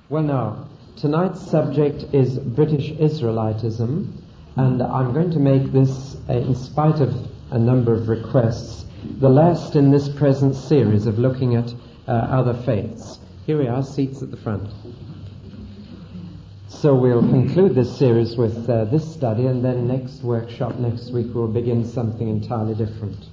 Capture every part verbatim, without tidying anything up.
Well, now, tonight's subject is British Israelitism, and I'm going to make this, uh, in spite of a number of requests, the last in this present series of looking at uh, other faiths. Here we are, seats at the front. So we'll conclude this series with uh, this study, and then next workshop next week we'll begin something entirely different.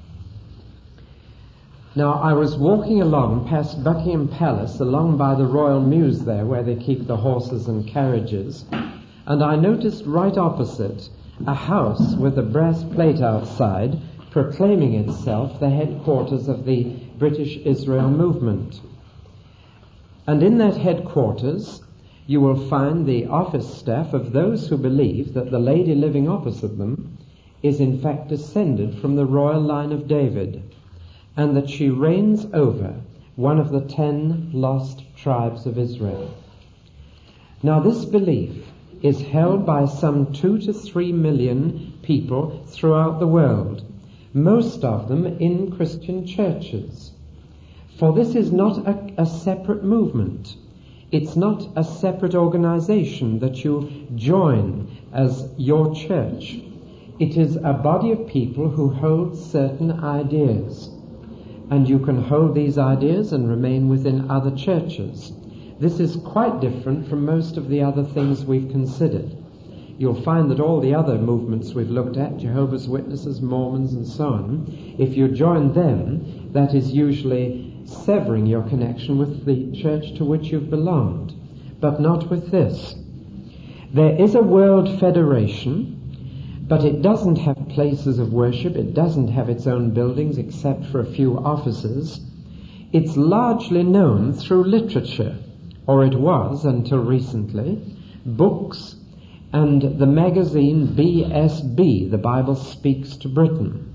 Now, I was walking along past Buckingham Palace, along by the Royal Mews there, where they keep the horses and carriages, and I noticed right opposite a house with a brass plate outside proclaiming itself the headquarters of the British Israel movement. And in that headquarters, you will find the office staff of those who believe that the lady living opposite them is in fact descended from the royal line of David, and that she reigns over one of the ten lost tribes of Israel. Now, this belief is held by some two to three million people throughout the world, most of them in Christian churches. For this is not a, a separate movement. It's not a separate organization that you join as your church. It is a body of people who hold certain ideas. And you can hold these ideas and remain within other churches. This is quite different from most of the other things we've considered. You'll find that all the other movements we've looked at, Jehovah's Witnesses, Mormons, and so on, if you join them, that is usually severing your connection with the church to which you've belonged. But not with this. There is a world federation, but it doesn't have places of worship, it doesn't have its own buildings except for a few offices. It's largely known through literature, or it was until recently, books, and the magazine B S B, The Bible Speaks to Britain.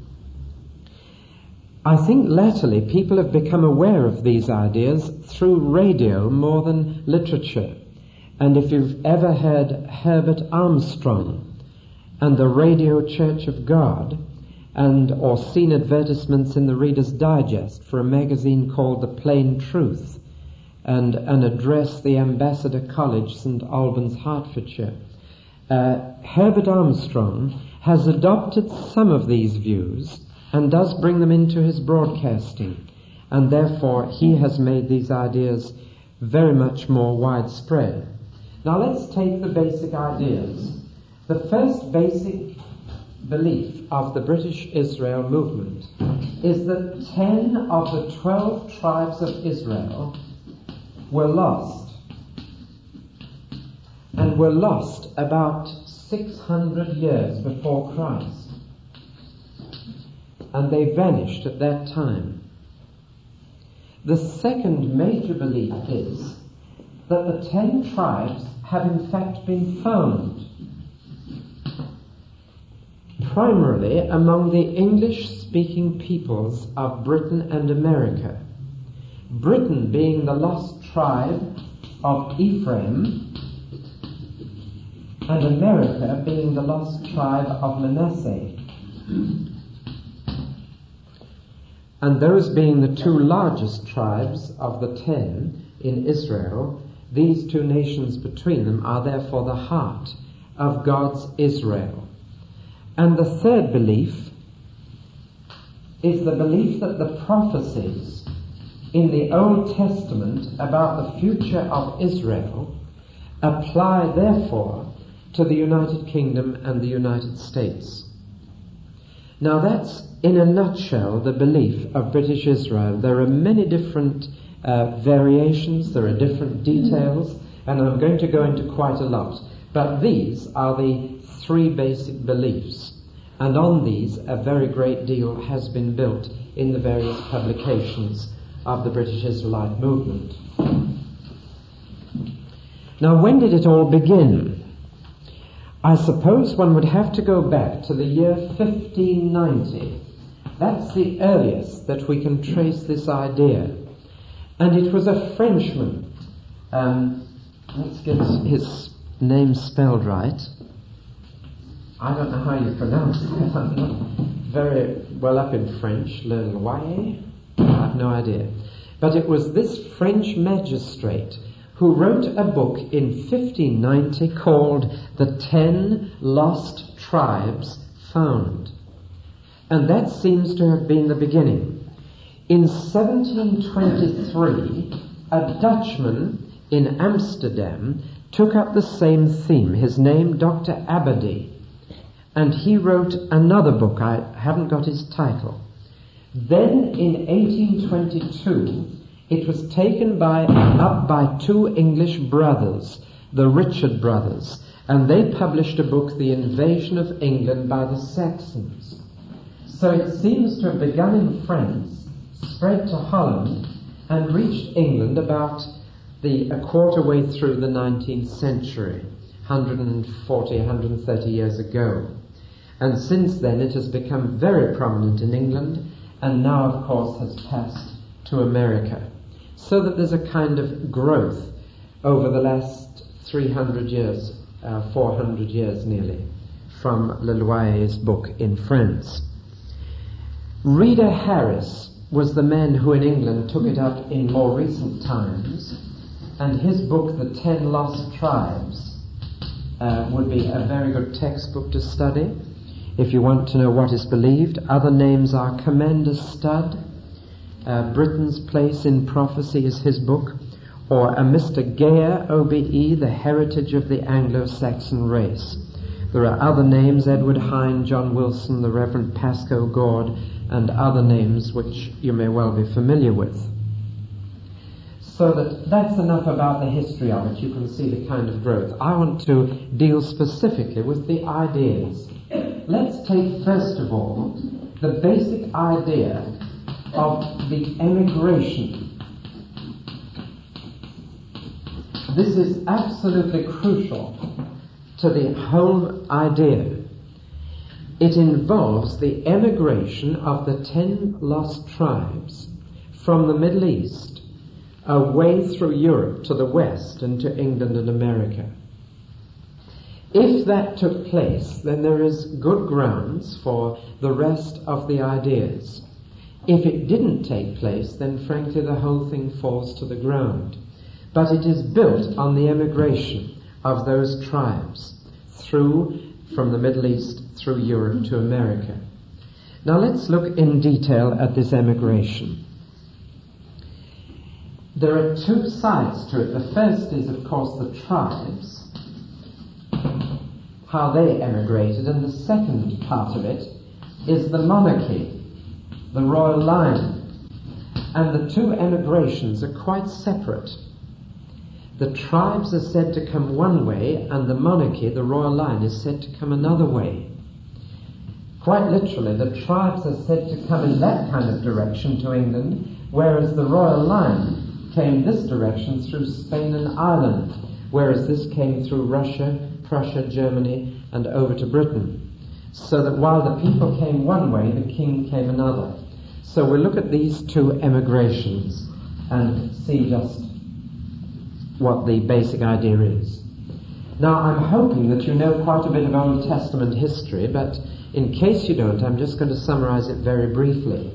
I think latterly people have become aware of these ideas through radio more than literature. And if you've ever heard Herbert Armstrong and the Radio Church of God, and or seen advertisements in the Reader's Digest for a magazine called The Plain Truth, and an address, the Ambassador College, Saint Albans, Hertfordshire, uh, Herbert Armstrong has adopted some of these views and does bring them into his broadcasting, and therefore he has made these ideas very much more widespread. Now let's take the basic ideas. The first basic belief of the British Israel movement is that ten of the twelve tribes of Israel were lost, and were lost about six hundred years before Christ, and they vanished at that time. The second major belief is that the ten tribes have in fact been found, primarily among the English-speaking peoples of Britain and America. Britain being the lost tribe of Ephraim, and America being the lost tribe of Manasseh. And those being the two largest tribes of the ten in Israel, these two nations between them are therefore the heart of God's Israel. And the third belief is the belief that the prophecies in the Old Testament about the future of Israel apply therefore to the United Kingdom and the United States. Now that's in a nutshell the belief of British Israel. There are many different uh, variations, there are different details, and I'm going to go into quite a lot. But these are the three basic beliefs, and on these a very great deal has been built in the various publications of the British Israelite movement. Now, when did it all begin? I suppose one would have to go back to the year fifteen ninety. That's the earliest that we can trace this idea. And it was a Frenchman, um, let's get his name spelled right. I don't know how you pronounce it. I'm not very well up in French. Le Loyer? I have no idea. But it was this French magistrate who wrote a book in fifteen ninety called The Ten Lost Tribes Found. And that seems to have been the beginning. In seventeen twenty-three, a Dutchman in Amsterdam took up the same theme, his name Doctor Abadie, and he wrote another book. I haven't got his title. Then in eighteen twenty-two, it was taken by, up by two English brothers, the Richard brothers, and they published a book, The Invasion of England by the Saxons. So it seems to have begun in France, spread to Holland, and reached England about the a quarter way through the nineteenth century, one hundred forty, one hundred thirty years ago. And since then it has become very prominent in England, and now, of course, has passed to America. So that there's a kind of growth over the last three hundred years, uh, four hundred years nearly, from Le Loyer's book in France. Reader Harris was the man who in England took it up in more recent times, and his book, The Ten Lost Tribes, uh, would be a very good textbook to study if you want to know what is believed. Other names are Commander Studd, uh, Britain's Place in Prophecy is his book, or a Mister Gare, O B E, The Heritage of the Anglo-Saxon Race. There are other names, Edward Hine, John Wilson, the Reverend Pascoe Gord, and other names which you may well be familiar with. So that that's enough about the history of it. You can see the kind of growth. I want to deal specifically with the ideas. Let's take first of all the basic idea of the emigration. This is absolutely crucial to the whole idea. It involves the emigration of the ten lost tribes from the Middle East away through Europe to the west and to England and America. If that took place, then there is good grounds for the rest of the ideas. If it didn't take place, then frankly the whole thing falls to the ground. But it is built on the emigration of those tribes through, from the Middle East through Europe to America. Now let's look in detail at this emigration. There are two sides to it. The first is, of course, the tribes, how they emigrated, and the second part of it is the monarchy, the royal line. And the two emigrations are quite separate. The tribes are said to come one way, and the monarchy, the royal line, is said to come another way. Quite literally, the tribes are said to come in that kind of direction to England, whereas the royal line came this direction through Spain and Ireland, whereas this came through Russia, Prussia, Germany, and over to Britain. So that while the people came one way, the king came another. So we'll look at these two emigrations and see just what the basic idea is. Now, I'm hoping that you know quite a bit of Old Testament history, but in case you don't, I'm just going to summarize it very briefly.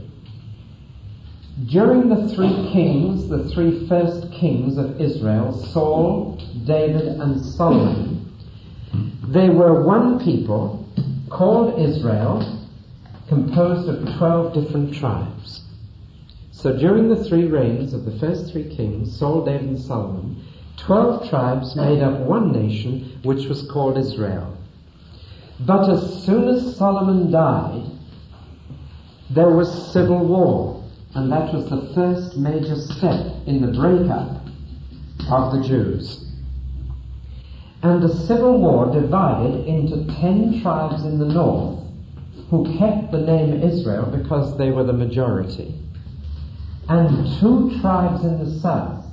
During the three kings, the three first kings of Israel, Saul, David, and Solomon, they were one people called Israel, composed of twelve different tribes. So during the three reigns of the first three kings, Saul, David, and Solomon, twelve tribes made up one nation which was called Israel. But as soon as Solomon died, there was civil war. And that was the first major step in the breakup of the Jews. And the civil war divided into ten tribes in the north who kept the name Israel because they were the majority, and two tribes in the south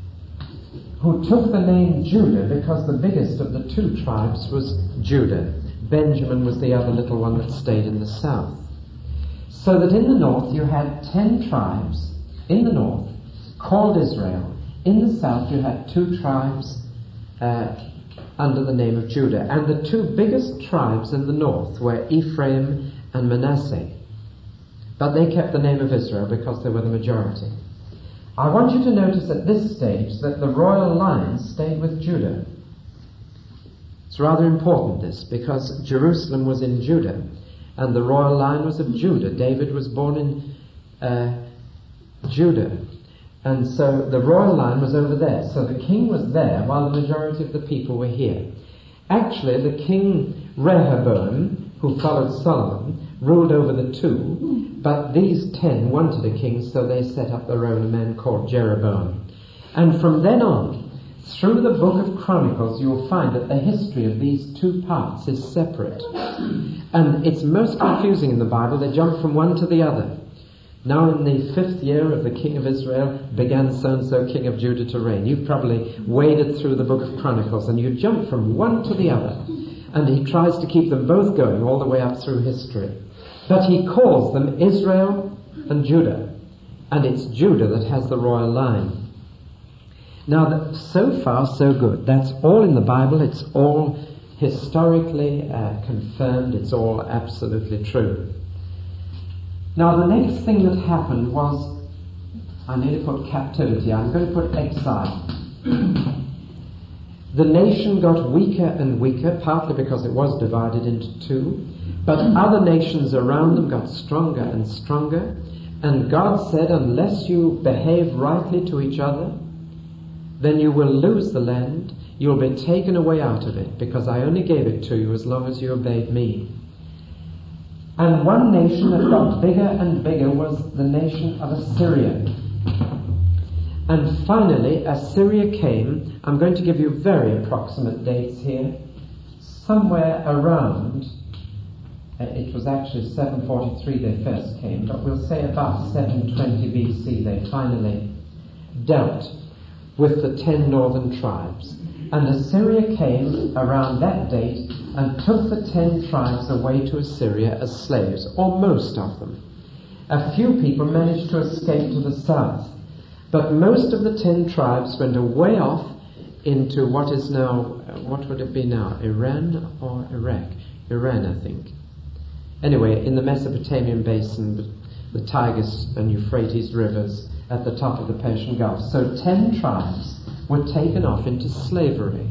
who took the name Judah because the biggest of the two tribes was Judah. Benjamin was the other little one that stayed in the south. So that in the north you had ten tribes in the north called Israel. In the south you had two tribes uh, under the name of Judah. And the two biggest tribes in the north were Ephraim and Manasseh. But they kept the name of Israel because they were the majority. I want you to notice at this stage that the royal line stayed with Judah. It's rather important, this, because Jerusalem was in Judah, and the royal line was of Judah. David was born in uh, Judah, and so the royal line was over there. So the king was there while the majority of the people were here. Actually, the king Rehoboam, who followed Solomon, ruled over the two, but these ten wanted a king, so they set up their own, a man called Jeroboam. And from then on, through the book of Chronicles, you'll find that the history of these two parts is separate. And it's most confusing in the Bible. They jump from one to the other. Now in the fifth year of the king of Israel began so-and-so king of Judah to reign. You've probably waded through the book of Chronicles and you jump from one to the other. And he tries to keep them both going all the way up through history. But he calls them Israel and Judah. And it's Judah that has the royal line. Now, so far, so good. That's all in the Bible. It's all historically uh, confirmed. It's all absolutely true. Now, the next thing that happened was, I need to put captivity. I'm going to put exile. The nation got weaker and weaker, partly because it was divided into two. But other nations around them got stronger and stronger. And God said, unless you behave rightly to each other, then you will lose the land. You'll be taken away out of it, because I only gave it to you as long as you obeyed me. And one nation that got bigger and bigger was the nation of Assyria. And finally, Assyria came. I'm going to give you very approximate dates here. Somewhere around, it was actually seven forty-three they first came, but we'll say about seven twenty B C they finally dealt with the ten northern tribes. And Assyria came around that date and took the ten tribes away to Assyria as slaves, or most of them. A few people managed to escape to the south, but most of the ten tribes went away off into what is now, uh, what would it be now, Iran or Iraq? Iran, I think. Anyway, in the Mesopotamian basin, the, the Tigris and Euphrates rivers at the top of the Persian Gulf. So ten tribes were taken off into slavery.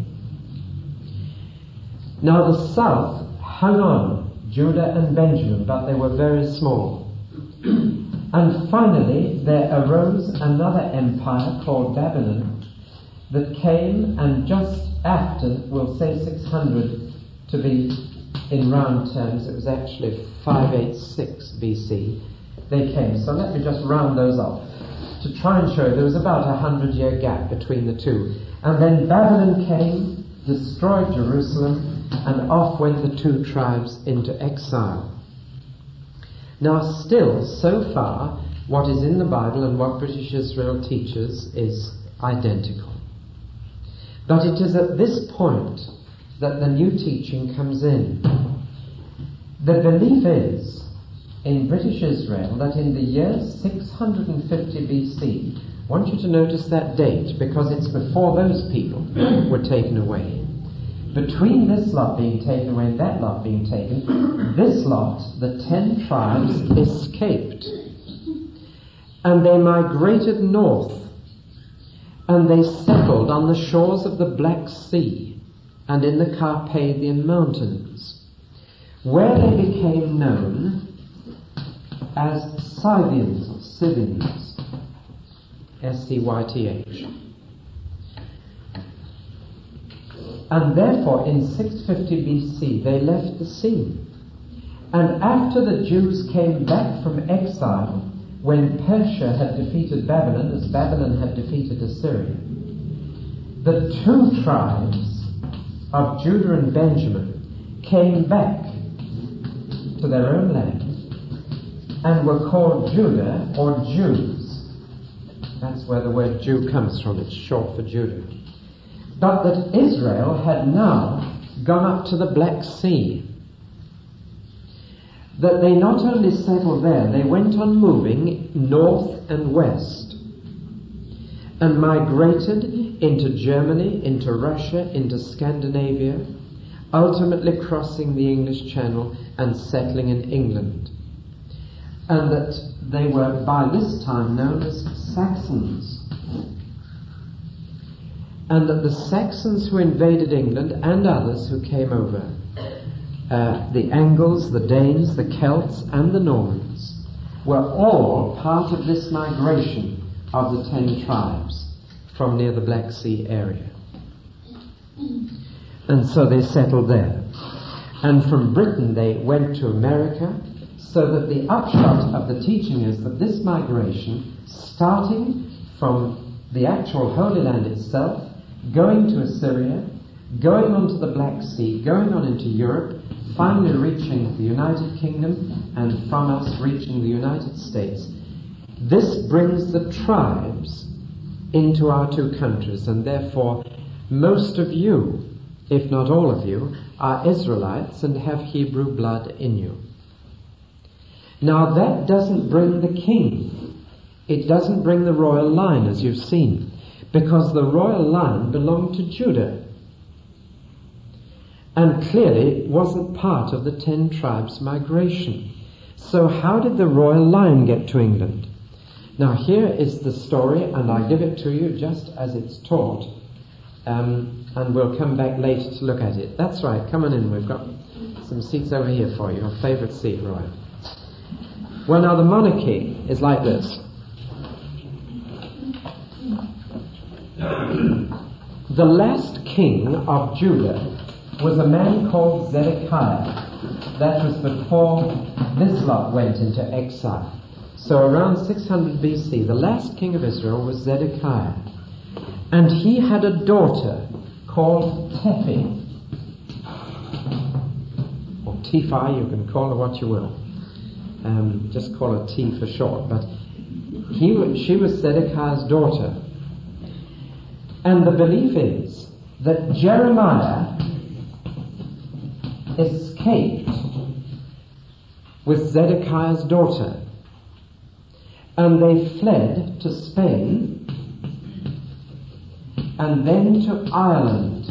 Now the south hung on, Judah and Benjamin, but they were very small. And finally there arose another empire called Babylon that came, and just after, we'll say six hundred to be in round terms, it was actually five eighty-six B C they came. So let me just round those off to try and show you there was about a hundred year gap between the two. And then Babylon came, destroyed Jerusalem, and off went the two tribes into exile. Now still, so far, what is in the Bible and what British Israel teaches is identical. But it is at this point that the new teaching comes in. The belief is, in British Israel, that in the year six hundred fifty B C, I want you to notice that date, because it's before those people were taken away. Between this lot being taken away and that lot being taken, this lot, the ten tribes, escaped. And they migrated north, and they settled on the shores of the Black Sea and in the Carpathian Mountains, where they became known as Scythians or Scythians. S C Y T H. And therefore in six fifty B C they left the scene. And after the Jews came back from exile, when Persia had defeated Babylon, as Babylon had defeated Assyria, the two tribes of Judah and Benjamin came back to their own land and were called Judah, or Jews. That's where the word Jew comes from. It's short for Judah. But that Israel had now gone up to the Black Sea. That they not only settled there, they went on moving north and west and migrated into Germany, into Russia, into Scandinavia, ultimately crossing the English Channel and settling in England. and that they were by this time known as Saxons. And that the Saxons who invaded England and others who came over, uh, the Angles, the Danes, the Celts, and the Normans, were all part of this migration of the ten tribes from near the Black Sea area. And so they settled there. And from Britain they went to America, so that the upshot of the teaching is that this migration, starting from the actual Holy Land itself, going to Assyria, going on to the Black Sea, going on into Europe, finally reaching the United Kingdom, and from us reaching the United States. This brings the tribes into our two countries, and therefore most of you, if not all of you, are Israelites and have Hebrew blood in you. Now that doesn't bring the king. It doesn't bring the royal line, as you've seen, because the royal line belonged to Judah, and clearly wasn't part of the ten tribes migration. So how did the royal line get to England? Now here is the story, and I give it to you just as it's taught, um, and we'll come back later to look at it. That's right, come on in, we've got some seats over here for you, your favourite seat, Roy. Well, now the monarchy is like this. The last king of Judah was a man called Zedekiah. That was before this lot went into exile. So around six hundred B C, the last king of Israel was Zedekiah. And he had a daughter called Tephi. Or Tiphi, you can call her what you will. Um, just call her T for short. But he, she was Zedekiah's daughter. And the belief is that Jeremiah escaped with Zedekiah's daughter, and they fled to Spain and then to Ireland,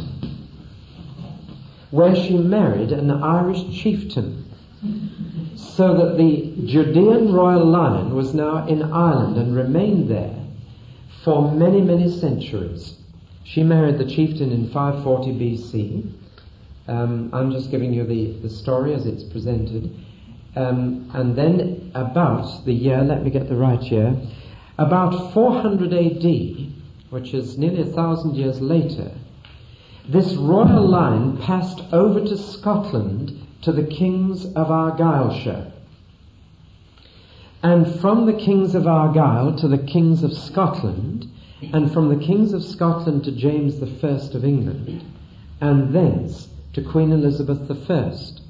where she married an Irish chieftain, so that the Judean royal line was now in Ireland and remained there for many, many centuries. She married the chieftain in five forty B C. Um, I'm just giving you the, the story as it's presented. Um, and then about the year, let me get the right year, about four hundred A D, which is nearly a thousand years later, this royal line passed over to Scotland to the kings of Argyllshire. And from the kings of Argyll to the kings of Scotland, and from the kings of Scotland to James the First of England, and thence to Queen Elizabeth the First.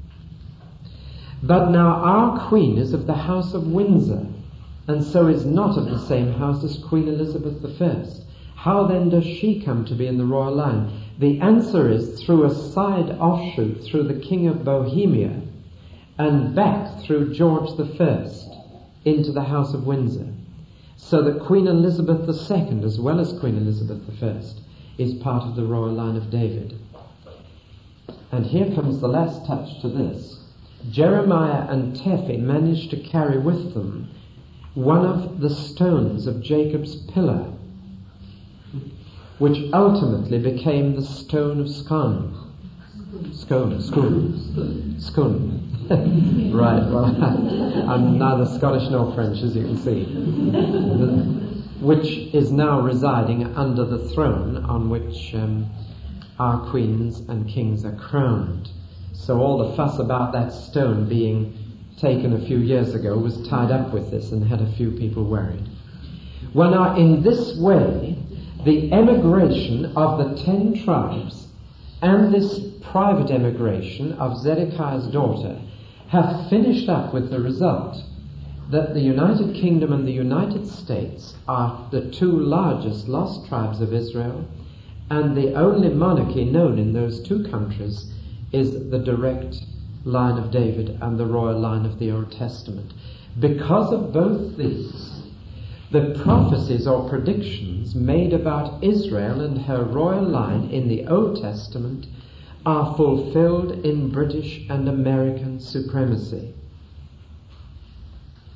But now our Queen is of the House of Windsor, and so is not of the same house as Queen Elizabeth the First. How then does she come to be in the royal line? The answer is through a side offshoot through the King of Bohemia, and back through George the First into the House of Windsor. So that Queen Elizabeth the Second, as well as Queen Elizabeth the First, is part of the royal line of David. And here comes the last touch to this. Jeremiah and Tephi managed to carry with them one of the stones of Jacob's pillar, which ultimately became the stone of Scone. Scone, Scone, Scone. Right, well, I'm neither Scottish nor French, as you can see. Which is now residing under the throne on which um, our queens and kings are crowned. So all the fuss about that stone being taken a few years ago was tied up with this and had a few people worried. Well, now, in this way, the emigration of the ten tribes and this private emigration of Zedekiah's daughter have finished up with the result that the United Kingdom and the United States are the two largest lost tribes of Israel, and the only monarchy known in those two countries is the direct line of David and the royal line of the Old Testament. Because of both these, the prophecies or predictions made about Israel and her royal line in the Old Testament are fulfilled in British and American supremacy.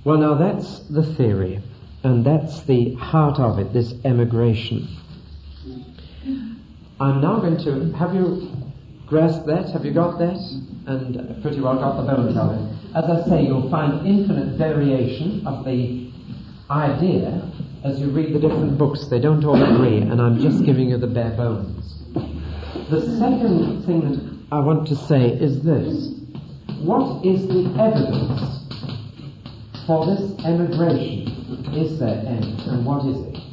Well, now that's the theory, and that's the heart of it, this emigration. I'm now going to, have you grasped that? Have you got that? And pretty well got the bones of it. As I say, you'll find infinite variation of the idea as you read the different books. They don't all agree, and I'm just giving you the bare bones. The second thing that I want to say is this. What is the evidence for this emigration? Is there any, and what is it?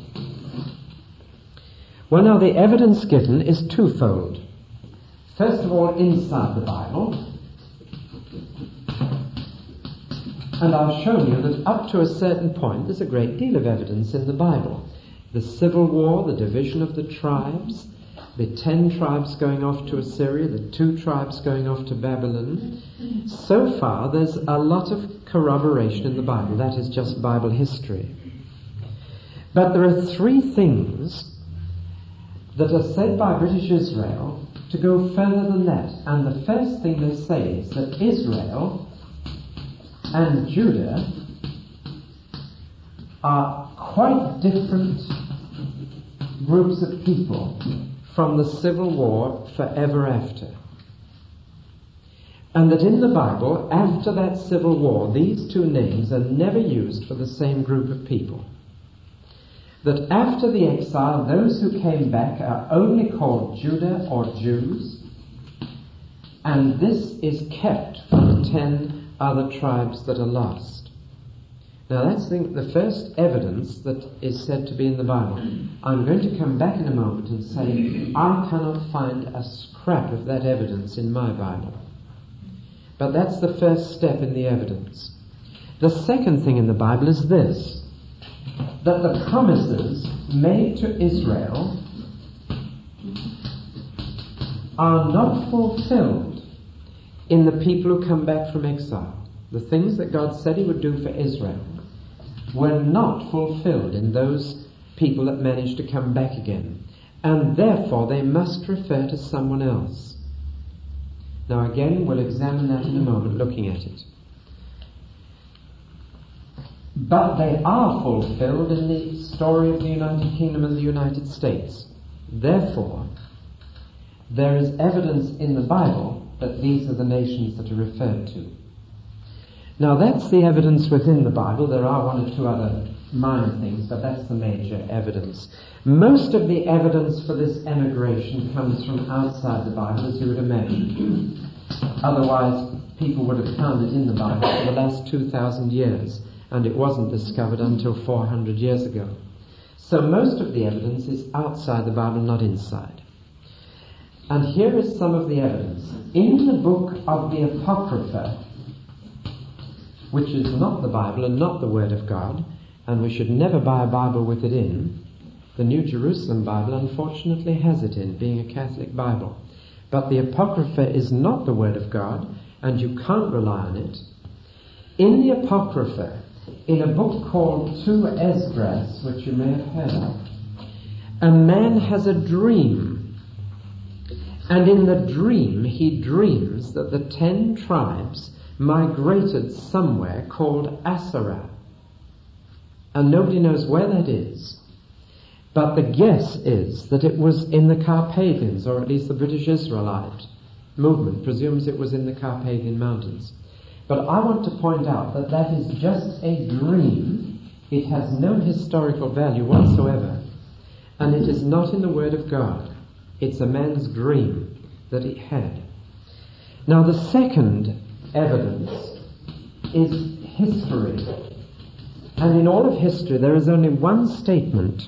Well, now, the evidence given is twofold. First of all, inside the Bible. And I'll show you that up to a certain point there's a great deal of evidence in the Bible. The civil war, the division of the tribes, the ten tribes going off to Assyria, the two tribes going off to Babylon. So far there's a lot of corroboration in the Bible. That is just Bible history. But there are three things that are said by British Israel to go further than that. And the first thing they say is that Israel and Judah are quite different groups of people from the civil war forever after. And that in the Bible, after that civil war, these two names are never used for the same group of people. That after the exile, those who came back are only called Judah or Jews, and this is kept from the ten other tribes that are lost. Now that's the, the first evidence that is said to be in the Bible. I'm going to come back in a moment and say I cannot find a scrap of that evidence in my Bible. But that's the first step in the evidence. The second thing in the Bible is this, that the promises made to Israel are not fulfilled in the people who come back from exile. The things that God said he would do for Israel were not fulfilled in those people that managed to come back again. And therefore they must refer to someone else. Now again, we'll examine that in a moment, looking at it. But they are fulfilled in the story of the United Kingdom and the United States. Therefore, there is evidence in the Bible that these are the nations that are referred to. Now that's the evidence within the Bible. There are one or two other minor things, but that's the major evidence. Most of the evidence for this emigration comes from outside the Bible, as you would imagine. Otherwise, people would have found it in the Bible for the last two thousand years, and it wasn't discovered until four hundred years ago. So most of the evidence is outside the Bible, not inside. And here is some of the evidence. In the book of the Apocrypha, which is not the Bible and not the Word of God, and we should never buy a Bible with it in, the New Jerusalem Bible unfortunately has it in, being a Catholic Bible. But the Apocrypha is not the Word of God, and you can't rely on it. In the Apocrypha, in a book called Two Esdras, which you may have heard of, a man has a dream. And in the dream, he dreams that the ten tribes migrated somewhere called Assyria. And nobody knows where that is. But the guess is that it was in the Carpathians, or at least the British Israelite movement presumes it was in the Carpathian Mountains. But I want to point out that that is just a dream. It has no historical value whatsoever. And it is not in the Word of God. It's a man's dream that he had. Now the second evidence is history. And in all of history there is only one statement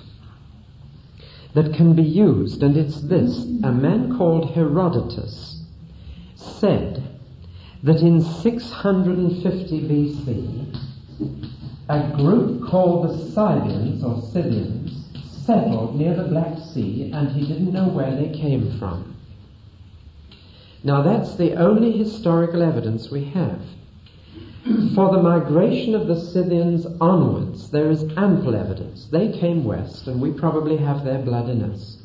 that can be used, and it's this. A man called Herodotus said that in six hundred fifty B C a group called the Scythians or Scythians settled near the Black Sea, and he didn't know where they came from. Now that's the only historical evidence we have. For the migration of the Scythians onwards, there is ample evidence. They came west, and we probably have their blood in us.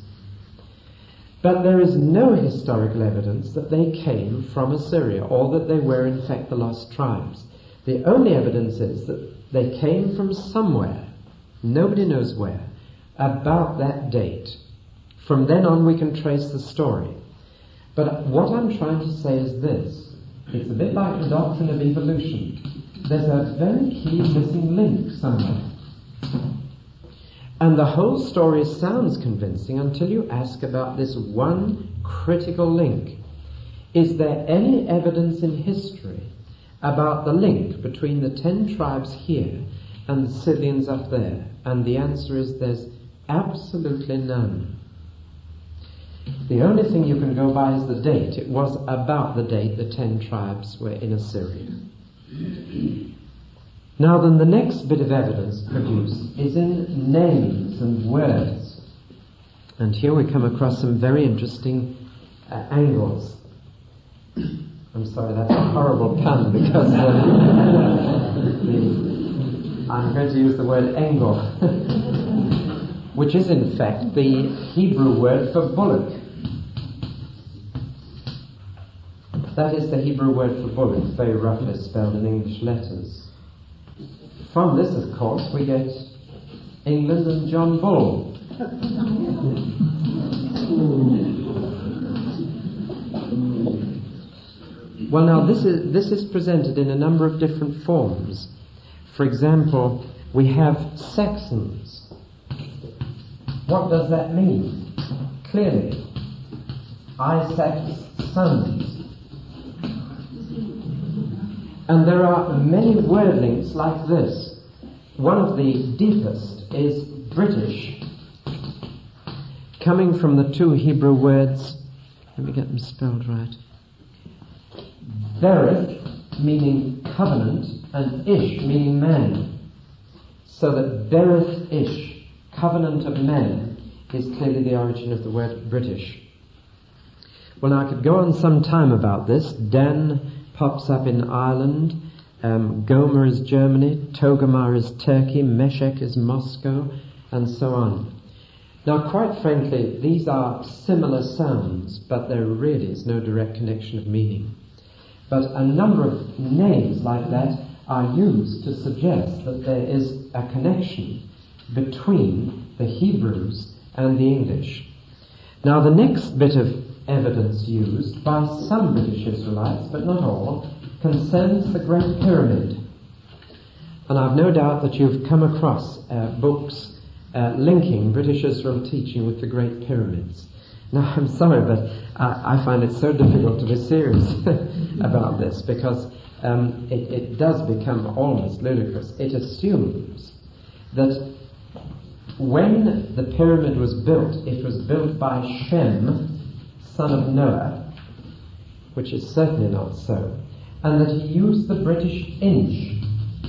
But there is no historical evidence that they came from Assyria, or that they were in fact the lost tribes. The only evidence is that They came from somewhere, nobody knows where, about that date. From then on we can trace the story. But what I'm trying to say is this. It's a bit like the doctrine of evolution. There's a very key missing link somewhere. And the whole story sounds convincing until you ask about this one critical link. Is there any evidence in history about the link between the ten tribes here and the Scythians up there? And the answer is there's absolutely none. The only thing you can go by is the date. It was about the date the ten tribes were in Assyria. Now then, the next bit of evidence produced is in names and words. And here we come across some very interesting uh, angles. I'm sorry, that's a horrible pun because uh, the, I'm going to use the word angle, which is in fact the Hebrew word for bullock. That is the Hebrew word for bullock, very roughly spelled in English letters. From this, of course, we get England and John Bull. Well, now this is this is presented in a number of different forms. For example, we have Saxons. What does that mean? Clearly, Isaac's sons. And there are many word links like this. One of the deepest is British, coming from the two Hebrew words, let me get them spelled right, Berith, meaning covenant, and Ish, meaning man. So that Berith Ish, covenant of men, is clearly the origin of the word British. Well, now I could go on some time about this. Dan pops up in Ireland, um, Gomer is Germany, Togarmah is Turkey, Meshech is Moscow, and so on. Now, quite frankly, these are similar sounds, but there really is no direct connection of meaning. But a number of names like that are used to suggest that there is a connection between the Hebrews and the English. Now, the next bit of evidence used by some British Israelites, but not all, concerns the Great Pyramid. And I've no doubt that you've come across uh, books uh, linking British Israel teaching with the Great Pyramids. Now, I'm sorry, but I, I find it so difficult to be serious about this because um, it, it does become almost ludicrous. It assumes that when the pyramid was built, it was built by Shem, son of Noah, which is certainly not so, and that he used the British inch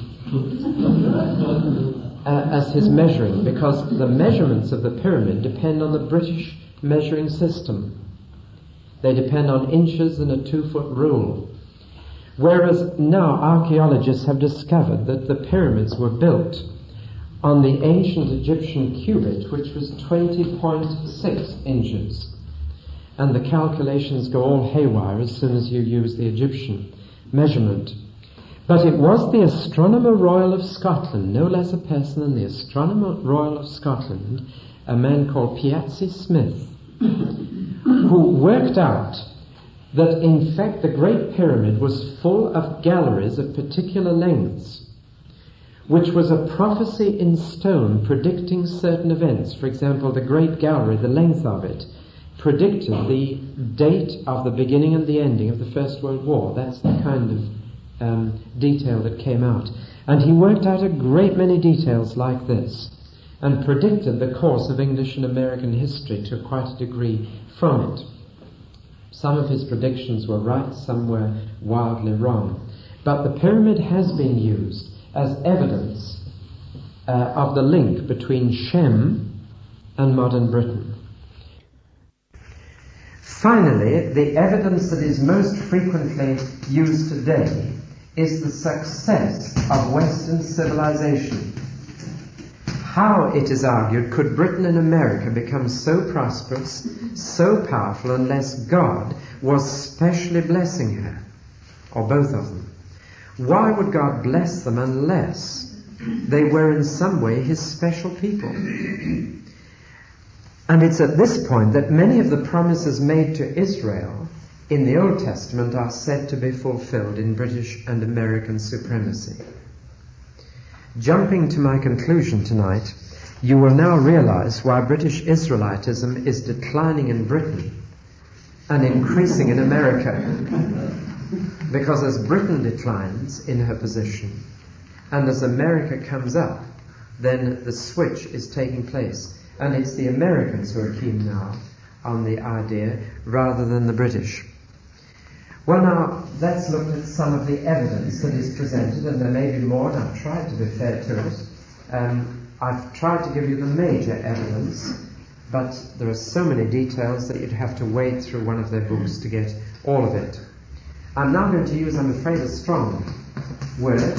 uh, as his measuring, because the measurements of the pyramid depend on the British measuring system. They depend on inches and a two-foot rule. Whereas now archaeologists have discovered that the pyramids were built on the ancient Egyptian cubit, which was twenty point six inches. And the calculations go all haywire as soon as you use the Egyptian measurement. But it was the Astronomer Royal of Scotland, no less a person than the Astronomer Royal of Scotland, a man called Piazzi Smith, who worked out that in fact the Great Pyramid was full of galleries of particular lengths, which was a prophecy in stone predicting certain events. For example, the Great Gallery, the length of it, predicted the date of the beginning and the ending of the First World War. That's the kind of um, detail that came out. And he worked out a great many details like this and predicted the course of English and American history to quite a degree from it. Some of his predictions were right, some were wildly wrong. But the pyramid has been used as evidence uh, of the link between Shem and modern Britain. Finally, the evidence that is most frequently used today is the success of Western civilization. How, it is argued, could Britain and America become so prosperous, so powerful, unless God was specially blessing her, or both of them? Why would God bless them unless They were in some way his special people. And it's at this point that many of the promises made to Israel in the Old Testament are said to be fulfilled in British and American supremacy. Jumping to my conclusion tonight, you will now realize why British Israelitism is declining in Britain and increasing in America. Because as Britain declines in her position, and as America comes up, then the switch is taking place. And it's the Americans who are keen now on the idea rather than the British. Well, now, let's look at some of the evidence that is presented, and there may be more, and I've tried to be fair to it. Um, I've tried to give you the major evidence, but there are so many details that you'd have to wade through one of their books to get all of it. I'm now going to use, I'm afraid, a strong word.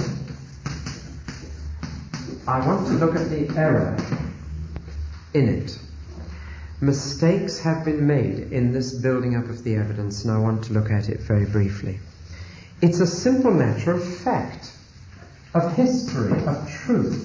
I want to look at the error in it. Mistakes have been made in this building up of the evidence, and I want to look at it very briefly. It's a simple matter of fact, of history, of truth.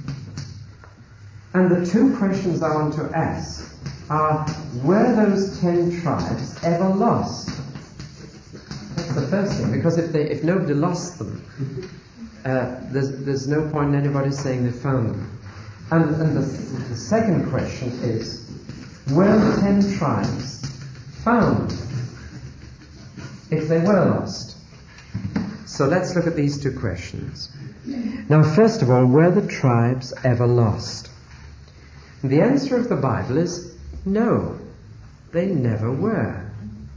And the two questions I want to ask are, were those ten tribes ever lost? That's the first thing, because if they, if nobody lost them, uh, there's, there's no point in anybody saying they found them. And, and the, the second question is, were the ten tribes found if they were lost? So let's look at these two questions. Now, first of all, were the tribes ever lost? And the answer of the Bible is no, they never were.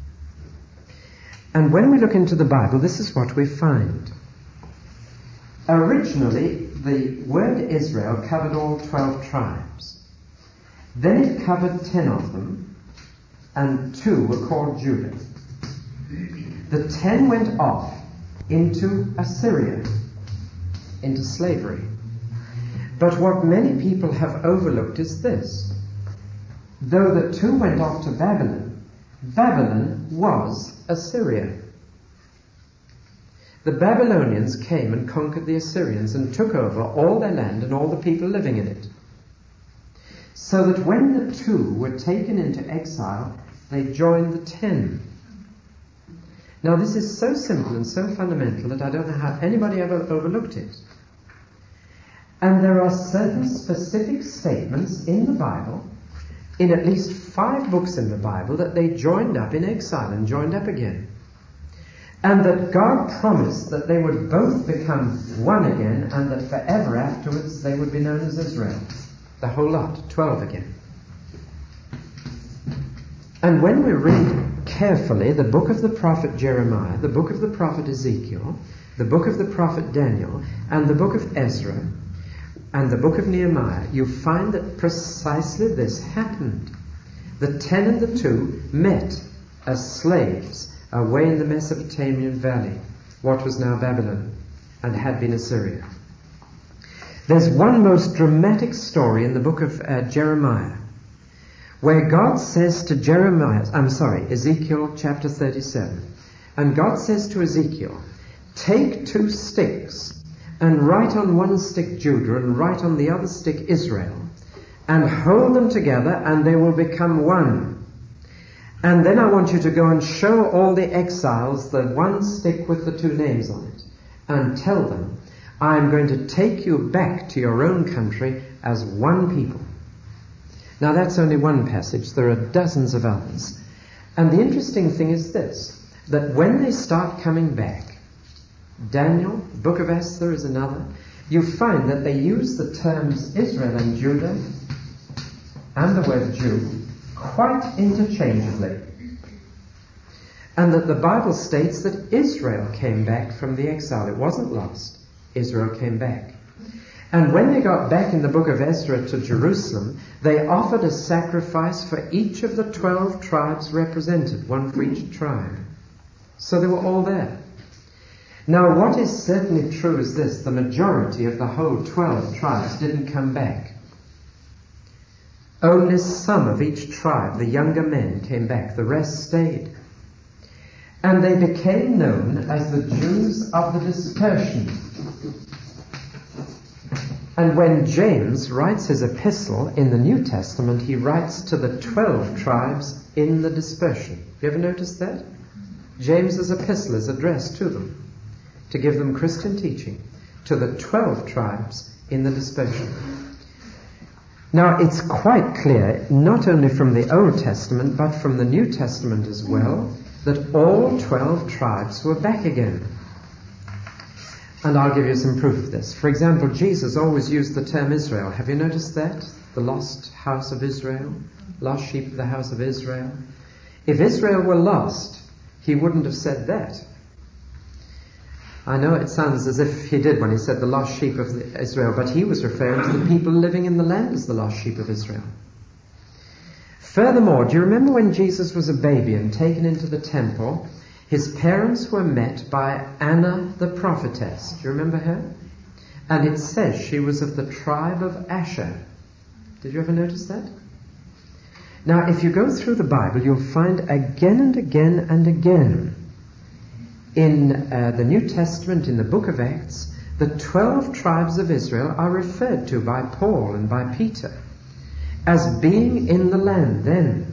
And when we look into the Bible, this is what we find. Originally, the word Israel covered all twelve tribes. Then it covered ten of them, and two were called Judah. The ten went off into Assyria, into slavery. But what many people have overlooked is this. Though the two went off to Babylon, Babylon was Assyria. The Babylonians came and conquered the Assyrians and took over all their land and all the people living in it. So that when the two were taken into exile, they joined the ten. Now this is so simple and so fundamental that I don't know how anybody ever overlooked it. And there are certain specific statements in the Bible, in at least five books in the Bible, that they joined up in exile and joined up again. And that God promised that they would both become one again, and that forever afterwards they would be known as Israel. The whole lot, twelve again. And when we read carefully the book of the prophet Jeremiah, the book of the prophet Ezekiel, the book of the prophet Daniel, and the book of Ezra, and the book of Nehemiah, you find that precisely this happened. The ten and the two met as slaves away in the Mesopotamian valley, what was now Babylon, and had been Assyria. There's one most dramatic story in the book of uh, Jeremiah, where God says to Jeremiah, I'm sorry, Ezekiel chapter thirty-seven, and God says to Ezekiel, take two sticks and write on one stick Judah and write on the other stick Israel, and hold them together and they will become one. And then I want you to go and show all the exiles the one stick with the two names on it, and tell them, I am going to take you back to your own country as one people. Now that's only one passage. There are dozens of others. And the interesting thing is this, that when they start coming back, Daniel, the book of Esther is another, you find that they use the terms Israel and Judah and the word Jew quite interchangeably. And that the Bible states that Israel came back from the exile. It wasn't lost. Israel came back. And when they got back in the book of Ezra to Jerusalem, they offered a sacrifice for each of the twelve tribes represented, one for each tribe. So they were all there. Now what is certainly true is this, the majority of the whole twelve tribes didn't come back. Only some of each tribe, the younger men, came back. The rest stayed. And they became known as the Jews of the dispersion. And when James writes his epistle in the New Testament, he writes to the twelve tribes in the dispersion. You ever noticed that? James's epistle is addressed to them, to give them Christian teaching, to the twelve tribes in the dispersion. Now, it's quite clear, not only from the Old Testament, but from the New Testament as well, that all twelve tribes were back again. And I'll give you some proof of this. For example, Jesus always used the term Israel. Have you noticed that? The lost house of Israel, lost sheep of the house of Israel. If Israel were lost, he wouldn't have said that. I know it sounds as if he did when he said the lost sheep of Israel, but he was referring to the people living in the land as the lost sheep of Israel. Furthermore, do you remember when Jesus was a baby and taken into the temple? His parents were met by Anna the prophetess. Do you remember her? And it says she was of the tribe of Asher. Did you ever notice that? Now, if you go through the Bible, you'll find again and again and again in uh, the New Testament, in the book of Acts, the twelve tribes of Israel are referred to by Paul and by Peter as being in the land then.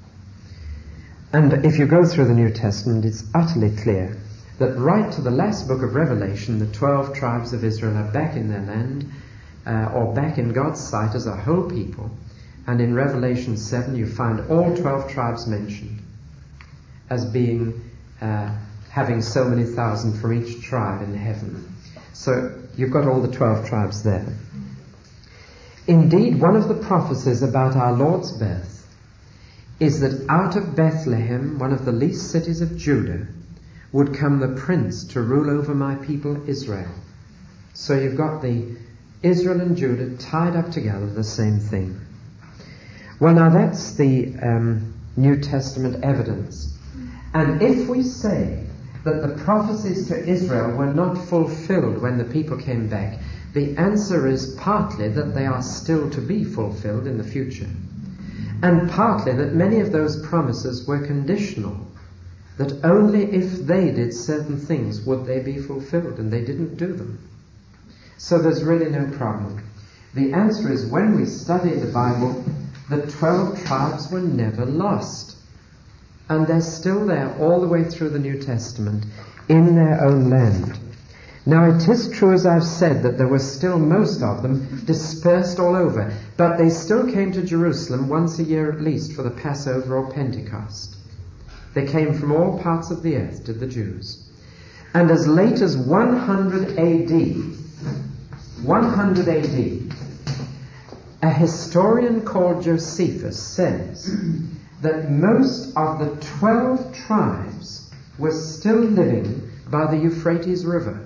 And if you go through the New Testament, it's utterly clear that right to the last book of Revelation, the twelve tribes of Israel are back in their land, uh, or back in God's sight as a whole people. And in Revelation seven, you find all twelve tribes mentioned as being, uh, having so many thousand from each tribe in heaven. So you've got all the twelve tribes there. Indeed, one of the prophecies about our Lord's birth is that out of Bethlehem, one of the least cities of Judah, would come the prince to rule over my people Israel. So you've got the Israel and Judah tied up together, the same thing. Well, now that's the um, New Testament evidence. And if we say that the prophecies to Israel were not fulfilled when the people came back, the answer is partly that they are still to be fulfilled in the future. And partly that many of those promises were conditional, that only if they did certain things would they be fulfilled, and they didn't do them. So there's really no problem. The answer is, when we study the Bible, the twelve tribes were never lost. And they're still there all the way through the New Testament, in their own land. Now, it is true, as I've said, that there were still most of them dispersed all over, but they still came to Jerusalem once a year at least for the Passover or Pentecost. They came from all parts of the earth, did the Jews. And as late as one hundred A D, one hundred A D, a historian called Josephus says that most of the twelve tribes were still living by the Euphrates River.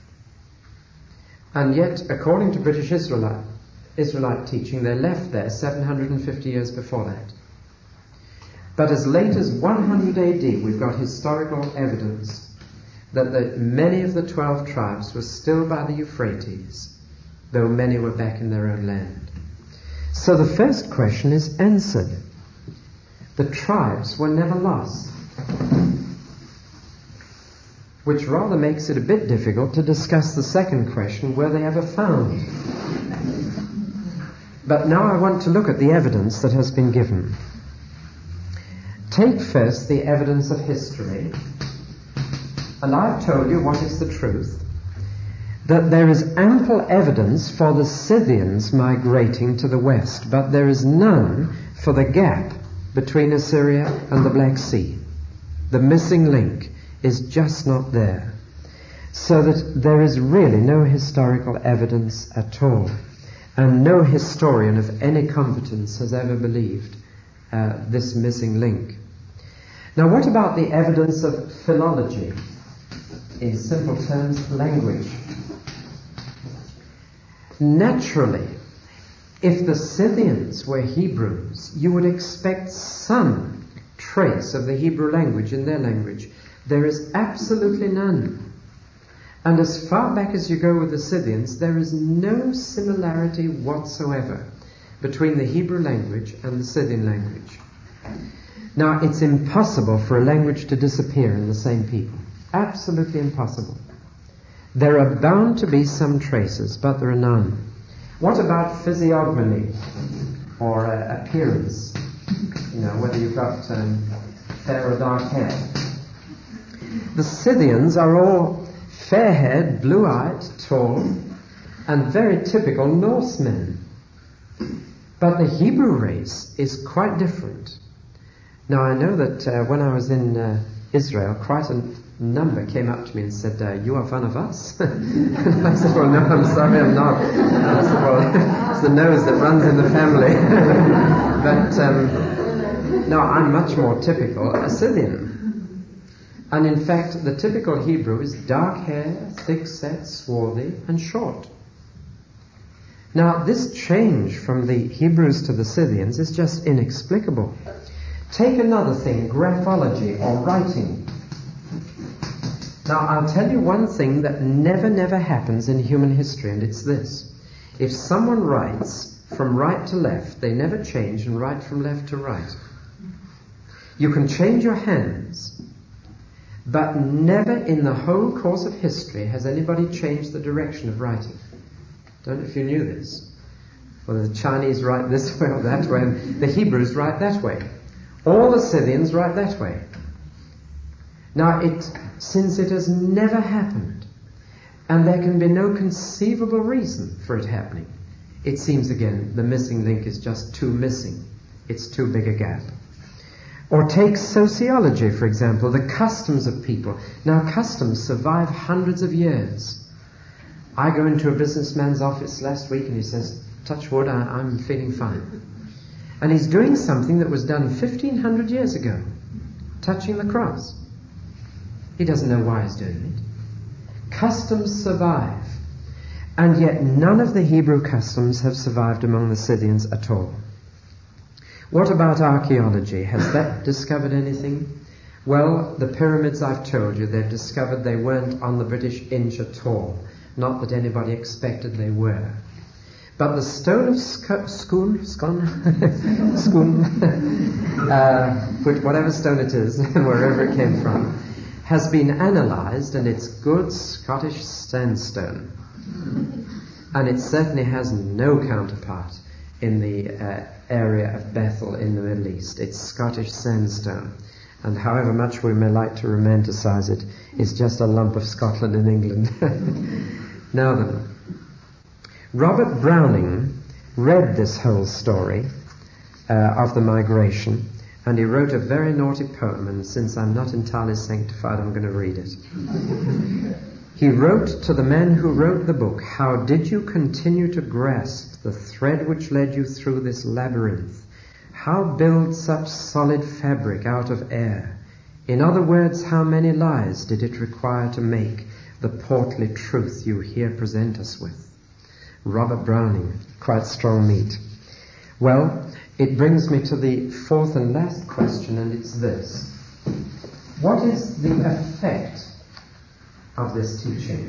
And yet, according to British Israelite, Israelite teaching, they left there seven hundred fifty years before that. But as late as one hundred A D, we've got historical evidence that the, many of the twelve tribes were still by the Euphrates, though many were back in their own land. So the first question is answered. The tribes were never lost, which rather makes it a bit difficult to discuss the second question, were they ever found? But now I want to look at the evidence that has been given. Take first the evidence of history, and I've told you what is the truth, that there is ample evidence for the Scythians migrating to the west, but there is none for the gap between Assyria and the Black Sea. The missing link is just not there. So that there is really no historical evidence at all. And no historian of any competence has ever believed uh, this missing link. Now, what about the evidence of philology? In simple terms, language. Naturally, if the Scythians were Hebrews, you would expect some trace of the Hebrew language in their language. There is absolutely none. And as far back as you go with the Scythians, there is no similarity whatsoever between the Hebrew language and the Scythian language. Now, it's impossible for a language to disappear in the same people. Absolutely impossible. There are bound to be some traces, but there are none. What about physiognomy or uh, appearance? You know, whether you've got um, fair or dark hair. The Scythians are all fair-haired, blue-eyed, tall, and very typical Norsemen. But the Hebrew race is quite different. Now, I know that uh, when I was in uh, Israel, quite a number came up to me and said, uh, you are one of us? And I said, well, no, I'm sorry, I'm not. And I said, well, it's the nose that runs in the family. But, um, no, I'm much more typical a Scythian. And in fact, the typical Hebrew is dark hair, thick-set, swarthy, and short. Now, this change from the Hebrews to the Scythians is just inexplicable. Take another thing, graphology or writing. Now, I'll tell you one thing that never, never happens in human history, and it's this. If someone writes from right to left, they never change and write from left to right. You can change your hands, but never in the whole course of history has anybody changed the direction of writing. Don't know if you knew this. Well, the Chinese write this way or that way, and the Hebrews write that way. All the Scythians write that way. Now, it, since it has never happened, and there can be no conceivable reason for it happening, it seems again the missing link is just too missing. It's too big a gap. Or take sociology, for example, the customs of people. Now, customs survive hundreds of years. I go into a businessman's office last week and he says, touch wood, I, I'm feeling fine. And he's doing something that was done fifteen hundred years ago, touching the cross. He doesn't know why he's doing it. Customs survive. And yet none of the Hebrew customs have survived among the Scythians at all. What about archaeology? Has that discovered anything? Well, the pyramids, I've told you, they've discovered they weren't on the British Inch at all. Not that anybody expected they were. But the stone of Sc- Scone, Scone, Scone, uh, whatever stone it is, wherever it came from, has been analysed, and it's good Scottish sandstone. And it certainly has no counterpart in the uh, area of Bethel in the Middle East. It's Scottish sandstone. And however much we may like to romanticize it, it's just a lump of Scotland in England. Now then, Robert Browning read this whole story uh, of the migration, and he wrote a very naughty poem, and since I'm not entirely sanctified, I'm going to read it. He wrote to the man who wrote the book, "How did you continue to grasp the thread which led you through this labyrinth? How build such solid fabric out of air? In other words, how many lies did it require to make the portly truth you here present us with?" Robert Browning, quite strong meat. Well, it brings me to the fourth and last question, and it's this. What is the effect of this teaching?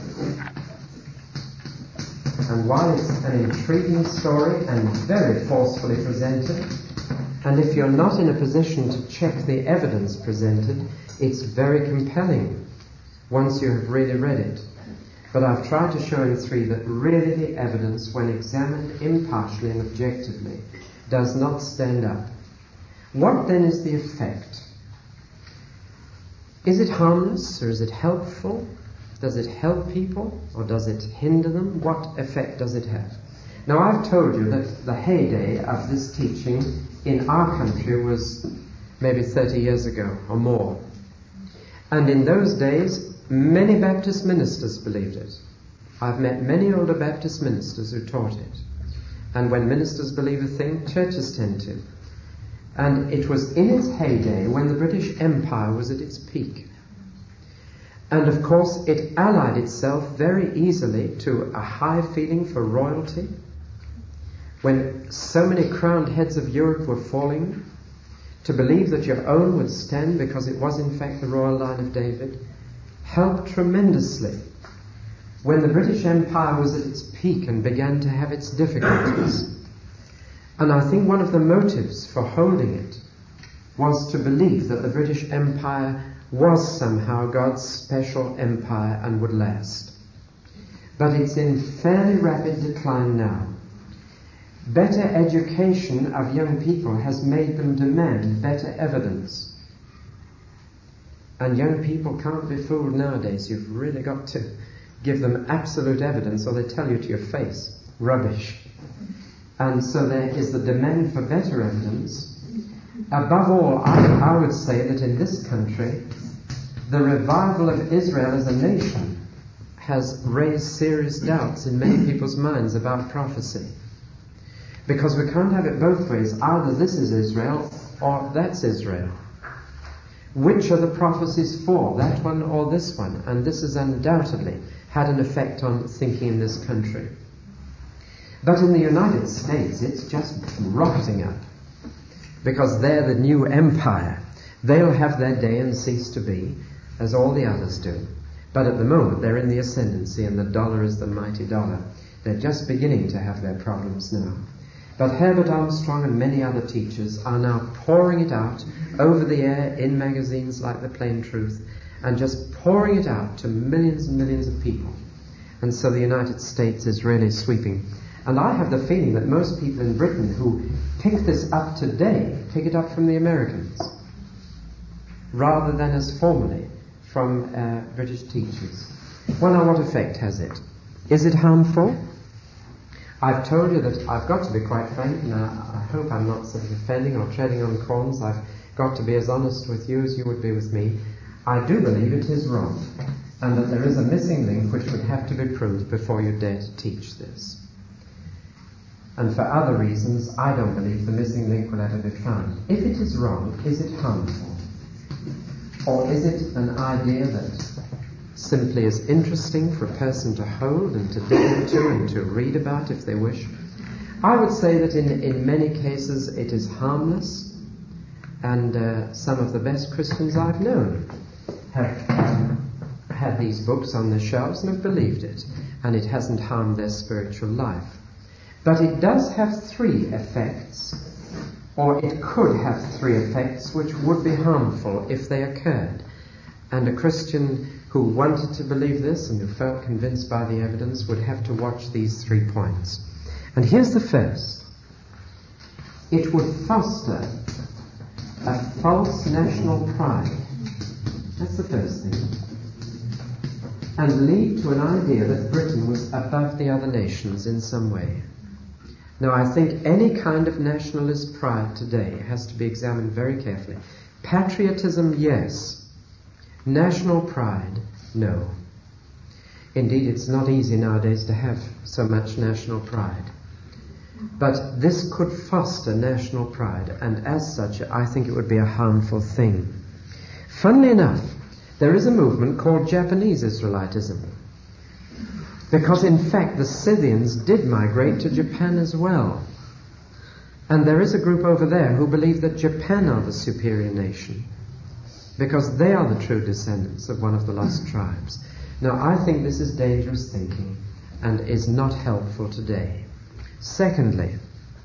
And while it's an intriguing story and very forcefully presented, and if you're not in a position to check the evidence presented, it's very compelling once you have really read it. But I've tried to show in three that really the evidence, when examined impartially and objectively, does not stand up. What then is the effect? Is it harmless, or is it helpful? Does it help people, or does it hinder them? What effect does it have? Now, I've told you that the heyday of this teaching in our country was maybe thirty years ago or more. And in those days, many Baptist ministers believed it. I've met many older Baptist ministers who taught it. And when ministers believe a thing, churches tend to. And it was in its heyday when the British Empire was at its peak. And of course, it allied itself very easily to a high feeling for royalty. When so many crowned heads of Europe were falling, to believe that your own would stand because it was in fact the royal line of David, helped tremendously when the British Empire was at its peak and began to have its difficulties. And I think one of the motives for holding it was to believe that the British Empire was somehow God's special empire and would last. but it's in fairly rapid decline now. Better education of young people has made them demand better evidence. And young people can't be fooled nowadays. You've really got to give them absolute evidence or they tell you to your face, rubbish. And so there is the demand for better evidence. Above all, I, I would say that in this country, the revival of Israel as a nation has raised serious doubts in many people's minds about prophecy. Because we can't have it both ways. Either this is Israel or that's Israel. Which are the prophecies for, that one or this one? And this has undoubtedly had an effect on thinking in this country. But in the United States, it's just rocketing up. Because they're the new empire. They'll have their day and cease to be, as all the others do. But at the moment, they're in the ascendancy, and the dollar is the mighty dollar. They're just beginning to have their problems now. But Herbert Armstrong and many other teachers are now pouring it out over the air in magazines like The Plain Truth, and just pouring it out to millions and millions of people. And so the United States is really sweeping. And I have the feeling that most people in Britain who pick this up today pick it up from the Americans, rather than as formerly from uh, British teachers. Well, now what effect has it? Is it harmful? I've told you that I've got to be quite frank, and I, I hope I'm not sort of offending or treading on corns. I've got to be as honest with you as you would be with me. I do believe it is wrong, and that there is a missing link which would have to be proved before you dare to teach this. And for other reasons, I don't believe the missing link will ever be found. If it is wrong, is it harmful? Or is it an idea that simply is interesting for a person to hold and to dig into and to read about if they wish? I would say that in, in many cases it is harmless, and uh, some of the best Christians I've known have um, had these books on their shelves and have believed it, and it hasn't harmed their spiritual life. But it does have three effects, or it could have three effects which would be harmful if they occurred. And a Christian who wanted to believe this and who felt convinced by the evidence would have to watch these three points. And here's the first. It would foster a false national pride. That's the first thing. And lead to an idea that Britain was above the other nations in some way. Now, I think any kind of nationalist pride today has to be examined very carefully. Patriotism, yes. National pride, no. Indeed, it's not easy nowadays to have so much national pride. But this could foster national pride, and as such, I think it would be a harmful thing. Funnily enough, there is a movement called Japanese Israelitism. Because in fact the Scythians did migrate to Japan as well. And there is a group over there who believe that Japan are the superior nation, because they are the true descendants of one of the lost tribes. Now, I think this is dangerous thinking and is not helpful today. Secondly,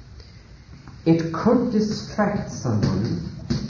it could distract someone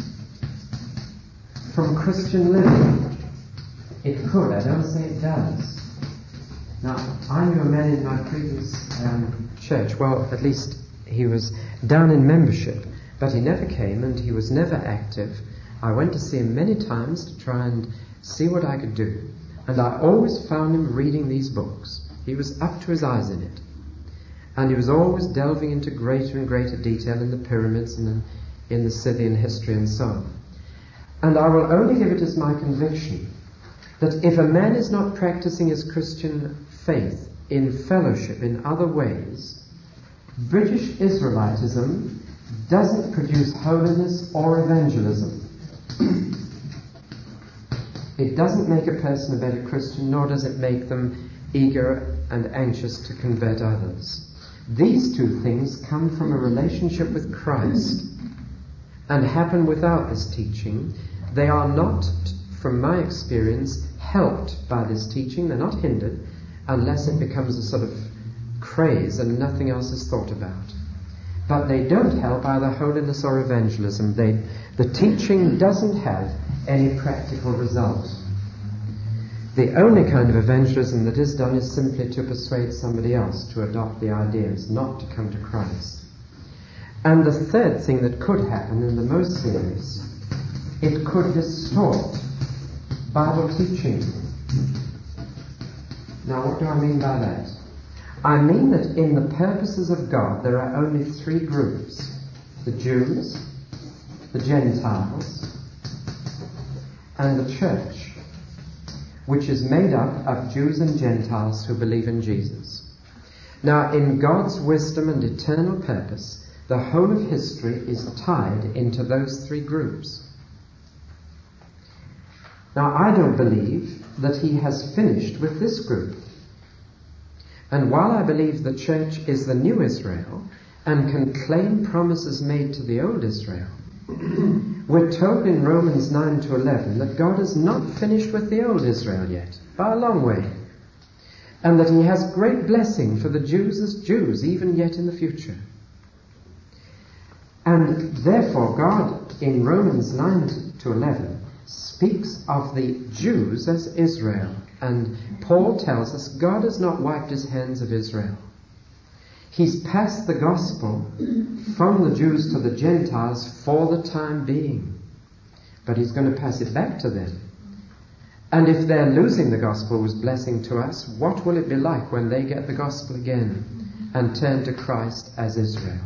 from Christian living. It could. I don't say it does. Now, I knew a man in my previous um, church. Well, at least he was down in membership, but he never came and he was never active. I went to see him many times to try and see what I could do. And I always found him reading these books. He was up to his eyes in it. And he was always delving into greater and greater detail in the pyramids and in, in the Scythian history and so on. And I will only give it as my conviction that if a man is not practicing his Christian faith in fellowship in other ways, British Israelitism doesn't produce holiness or evangelism. It doesn't make a person a better Christian, nor does it make them eager and anxious to convert others. These two things come from a relationship with Christ and happen without this teaching. They are not, from my experience, helped by this teaching. They're not hindered unless it becomes a sort of craze and nothing else is thought about. But they don't help either holiness or evangelism. They, the teaching doesn't have any practical result. the only kind of evangelism that is done is simply to persuade somebody else to adopt the ideas, not to come to Christ. And the third thing that could happen, and the most serious, it could distort Bible teaching. Now, what do I mean by that? I mean that in the purposes of God, there are only three groups: the Jews, the Gentiles, and the church, which is made up of Jews and Gentiles who believe in Jesus. Now, in God's wisdom and eternal purpose, the whole of history is tied into those three groups. Now, I don't believe that he has finished with this group. And while I believe the church is the new Israel and can claim promises made to the old Israel, we're told in Romans nine to eleven that God is not finished with the old Israel yet, by a long way, and that he has great blessing for the Jews as Jews, even yet in the future. And therefore God, in Romans nine to eleven, speaks of the Jews as Israel. And Paul tells us God has not wiped his hands of Israel. He's passed the gospel from the Jews to the Gentiles for the time being. But he's going to pass it back to them. And if they're losing the gospel as blessing to us, what will it be like when they get the gospel again and turn to Christ as Israel?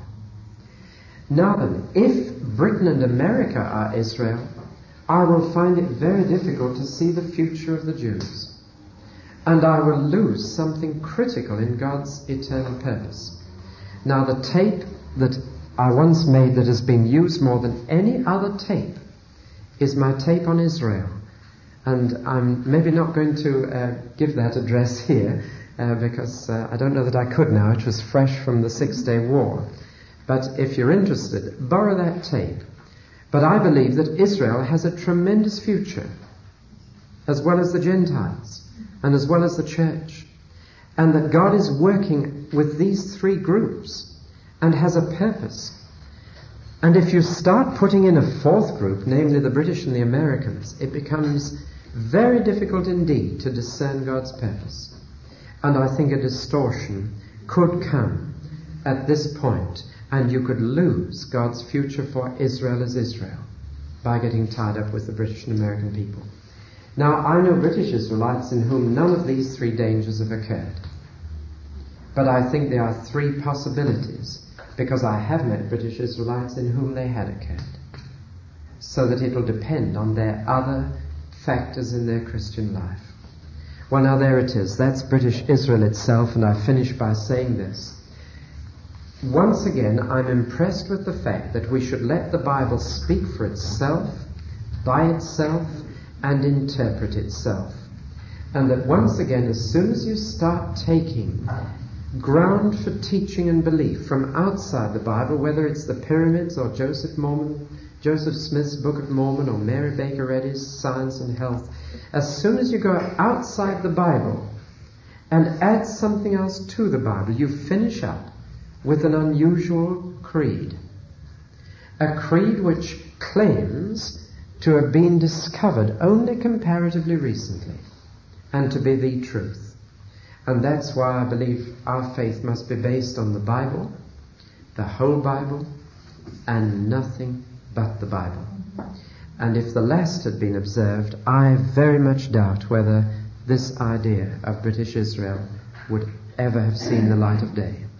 Now then, if Britain and America are Israel, I will find it very difficult to see the future of the Jews. And I will lose something critical in God's eternal purpose. Now, the tape that I once made that has been used more than any other tape is my tape on Israel. And I'm maybe not going to uh, give that address here uh, because uh, I don't know that I could now. It was fresh from the Six-Day War. But if you're interested, borrow that tape. But I believe that Israel has a tremendous future, as well as the Gentiles, and as well as the church, and that God is working with these three groups and has a purpose. And if you start putting in a fourth group, namely the British and the Americans, it becomes very difficult indeed to discern God's purpose. And I think a distortion could come at this point, and you could lose God's future for Israel as Israel by getting tied up with the British and American people. Now, I know British Israelites in whom none of these three dangers have occurred. But I think there are three possibilities, because I have met British Israelites in whom they had occurred. So that it will depend on their other factors in their Christian life. Well, now there it is. That's British Israel itself, and I finish by saying this. Once again, I'm impressed with the fact that we should let the Bible speak for itself, by itself, and interpret itself. And that once again, as soon as you start taking ground for teaching and belief from outside the Bible, whether it's the pyramids or Joseph Mormon, Joseph Smith's Book of Mormon or Mary Baker Eddy's Science and Health, as soon as you go outside the Bible and add something else to the Bible, you finish up with an unusual creed. A creed which claims to have been discovered only comparatively recently and to be the truth. And that's why I believe our faith must be based on the Bible, the whole Bible, and nothing but the Bible. And if the last had been observed, I very much doubt whether this idea of British Israel would ever have seen the light of day.